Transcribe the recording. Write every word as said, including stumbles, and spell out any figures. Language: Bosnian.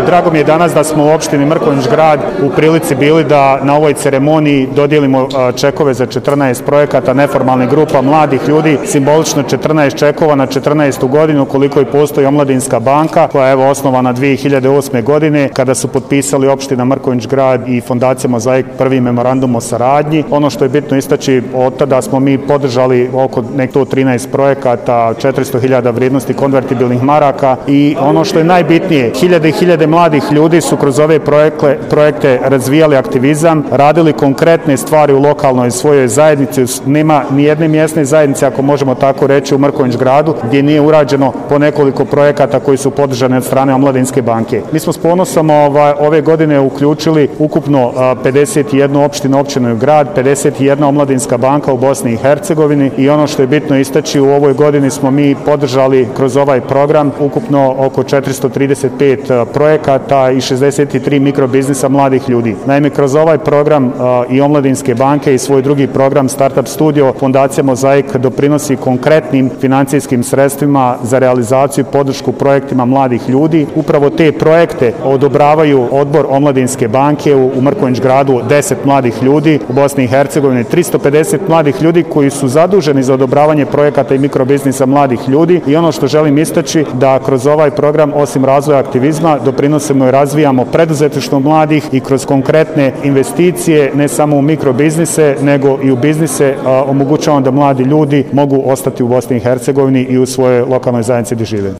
Drago mi je danas da smo u opštini Mrkonjić Grad u prilici bili da na ovoj ceremoniji dodijelimo čekove za četrnaest projekata neformalnih grupa mladih ljudi, simbolično četrnaest čekova na četrnaestu godinu koliko i postoji Omladinska banka koja je evo osnovana dvije hiljade osme. godine kada su potpisali opština Mrkonjić Grad i fondacija Mozaik prvi memorandum o saradnji. Ono što je bitno istaći, od tada smo mi podržali oko nekto trinaest projekata, četiristo hiljada vrijednosti konvertibilnih maraka i ono što je najbitnije, hiljade i hiljade mladih ljudi su kroz ove projekte, projekte razvijali aktivizam, radili konkretne stvari u lokalnoj svojoj zajednici. Nema ni jedne mjesne zajednice, ako možemo tako reći, u Mrkonjić Gradu gdje nije urađeno po nekoliko projekata koji su podržani od strane Omladinske banke. Mi smo s ponosom ove, ove godine uključili ukupno pedeset jednu opštinu, općinu i grad, pedeset jedna Omladinska banka u Bosni i Hercegovini i ono što je bitno istaći, u ovoj godini smo mi podržali kroz ovaj program ukupno oko četiristo trideset pet projekata i šezdeset tri mikrobiznisa mladih ljudi. Naime, kroz ovaj program i Omladinske banke i svoj drugi program Startup Studio, fondacija Mozaik doprinosi konkretnim financijskim sredstvima za realizaciju i podršku projektima mladih ljudi. Upravo te projekte odobravaju odbor Omladinske banke u, u Mrkonjić Gradu, deset mladih ljudi, u Bosni i Hercegovini tristo pedeset mladih ljudi koji su zaduženi za odobravanje projekata i mikrobiznisa mladih ljudi i ono što želim istaći da kroz ovaj program osim razvoja aktivizma doprinosimo i razvijamo preduzetništvo mladih i kroz konkretne investicije ne samo u mikrobiznise nego i u biznise a, omogućavamo da mladi ljudi mogu ostati u Bosni i Hercegovini i u svojoj lokalnoj zajednici gdje žive.